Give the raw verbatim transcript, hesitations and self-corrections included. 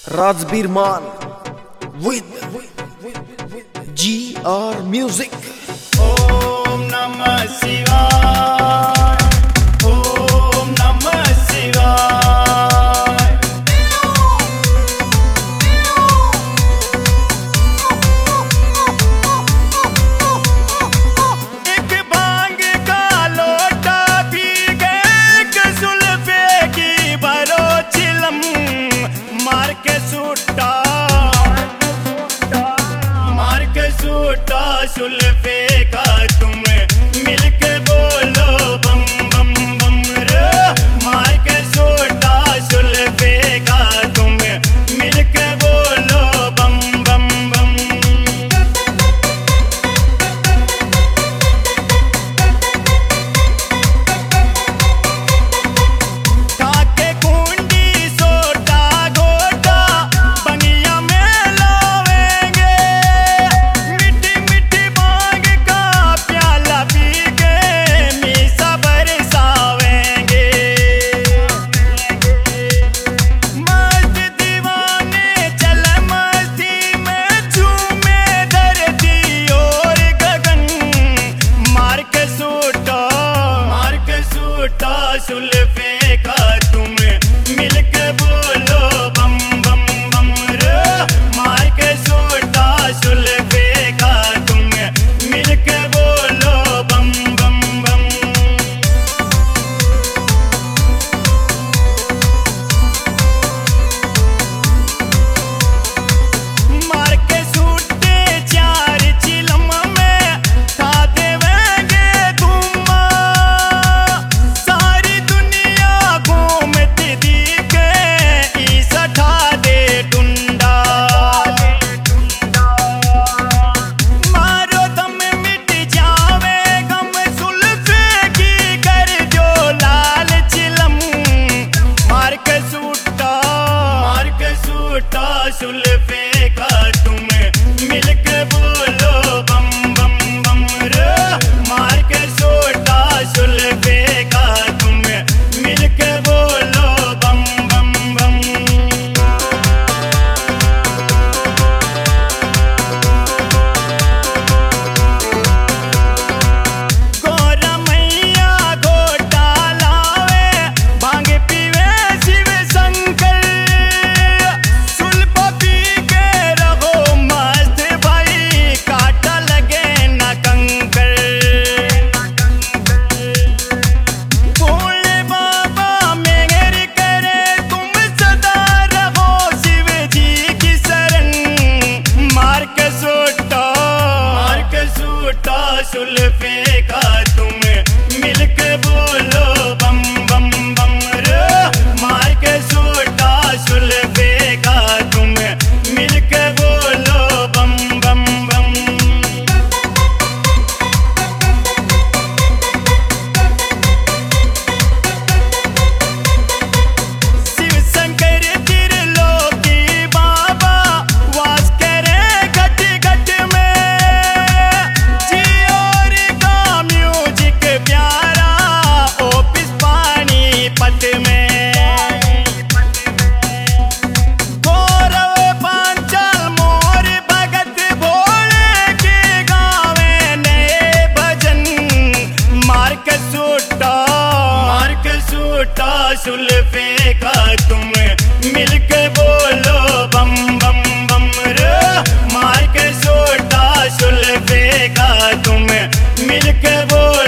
Razbir Man with G R Music. Om Namah Shivaya. Om Namah Shivaya. एक भांग का लोटा पी गए, एक जुल्फे की भरो चिलम मार के सूटा, मार के सूटा जुल्फे का तुम मिलके बोलो बम बम बम रे, मार के सूटा जुल्फे का तुम मिलके बोलो बम बम बम। काके कुंडी सोटा गोटा बनिया में लावेंगे, मिट्टी मिट्टी मांग का प्याला पी के मीसा बरसावेंगे। मस्त दीवाने चल मस्ती में झूमे धरती और गगन, मार के सूटा, मार के सूटा जुल्फे का तुम मिलके बोलो बम बम बम रे, मार के सूटा जुल्फे का तुम मिलके बोलो बम बम बम। मार के सूटे चार चिलम में खा देवेंगे धुम्मा, सारी दुनिया घूमती दिखे ईसा ठा दे डुंडा। मारो दम मिट जावे गम जुल्फे की कर जो लाल चिलम, मार के सूटा, मार के सूटा जुल्फे का तुम मिलके बोलो बम बम बम रे, मार के सूटा जुल्फे का तुम मिलके बोलो बम बम बम। गोरा मैया गोटा लावे, भांग पीवे शिव शंकर, सुल्फ पी के रहो मस्त भाई, काटा लगे न कंकर। भोले बाबा मेहर करे तुम सदा रहो शिव जी की शरण, मार के सूटा, मार के सूटा जुल्फे का तुम मिलके बोलो बम बम बम रे, मार के सूटा जुल्फे का तुम मिलके बोलो बम बम बम। शिव शंकर त्रिलोकी बाबा वास करे घट घट में, जी और का म्यूजिक प्यारा ओपिस पानी पट में। गौरव पांचाल मोर भगत भोले के गावे नए भजन, मार के सूटा, मार के सूटा जुल्फे का तुम मिलके बोलो बम बम बम रे, मार के सूटा जुल्फे का तुम मिलके बोलो